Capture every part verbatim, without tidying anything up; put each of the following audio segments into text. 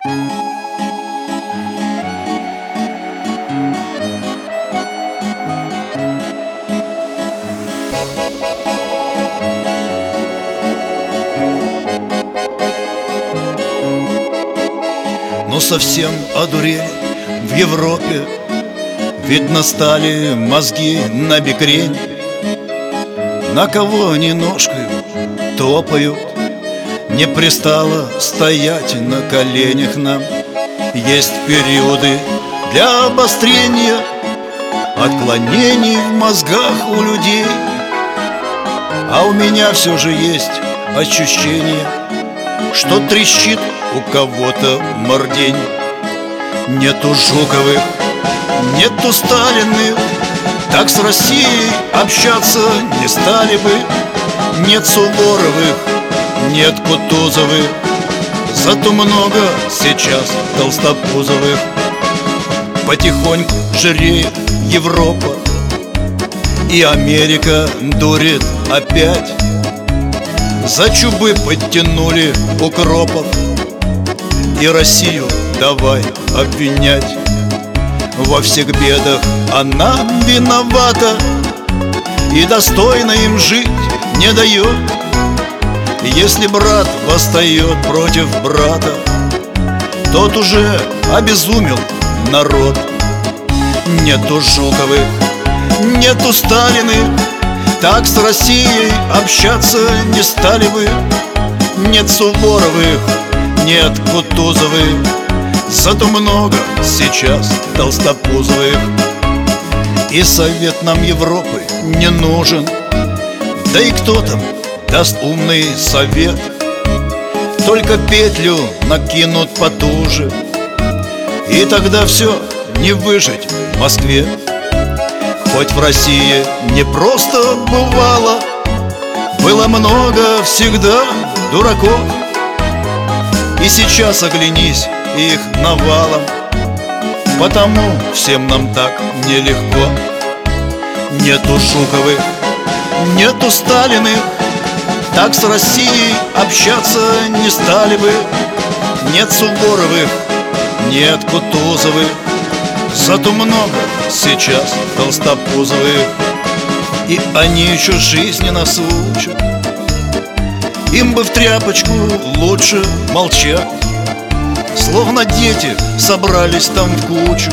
Но совсем одурели в Европе, видно, стали мозги на бекрень. На кого они ножкой топают, не пристало стоять на коленях нам. Есть периоды для обострения отклонений в мозгах у людей, а у меня все же есть ощущение, что трещит у кого-то мордень. Нету Жуковых, нету Сталиных, так с Россией общаться не стали бы. Нет Суворовых, нет Кутузовых, зато много сейчас Толстопузовых. Потихоньку жиреет Европа, и Америка дурит опять. За чубы подтянули укропов, и Россию давай обвинять. Во всех бедах она виновата и достойно им жить не дает. Если брат восстает против брата, тот уже обезумел народ. Нету Жуковых, нету Сталиных, так с Россией общаться не стали бы. Нет Суворовых, нет Кутузовых, зато много сейчас Толстопузовых. И совет нам Европы не нужен, да и кто там даст умный совет? Только петлю накинут потуже, и тогда все не выжить в Москве. Хоть в России не просто бывало, было много всегда дураков, и сейчас оглянись их навалом, потому всем нам так нелегко. Нету Жуковых, нету Сталиных, так с Россией общаться не стали бы. Нет Суворовых, нет Кутузовых, зато много сейчас Толстопузовых. И они еще жизни нас учат, им бы в тряпочку лучше молчать. Словно дети собрались там в кучу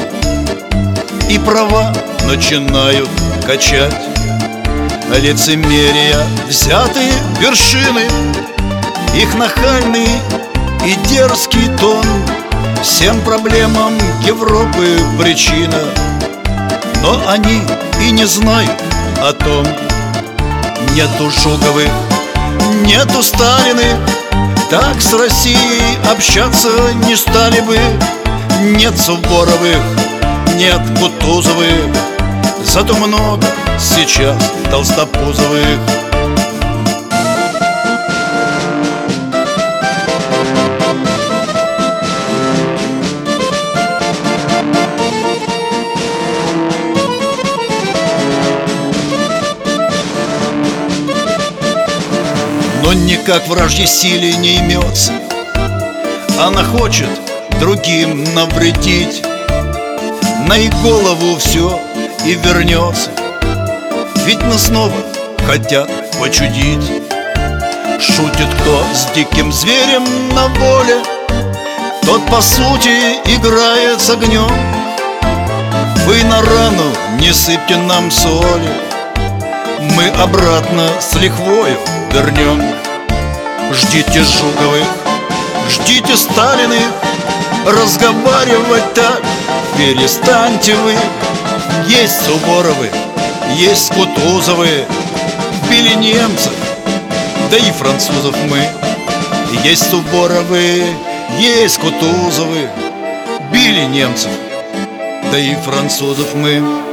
и права начинают качать. Лицемерия взятые вершины, их нахальный и дерзкий тон всем проблемам Европы причина. Но они и не знают о том. Нету Жуковых, нету Сталиных, так с Россией общаться не стали бы. Нет Суворовых, нет Кутузовых, зато много сейчас Толстопузовых. Но никак вражьей силе не имется, она хочет другим навредить. На их голову все и вернется, ведь нас снова хотят почудить. Шутит кто с диким зверем на воле, тот по сути играет с огнем. Вы на рану не сыпьте нам соли, мы обратно с лихвою вернем. Ждите Жуковых, ждите Сталиных, разговаривать так перестаньте вы. Есть Суворовы, есть Кутузовы, били немцев, да и французов мы. Есть Суворовы, есть Кутузовы, били немцев, да и французов мы.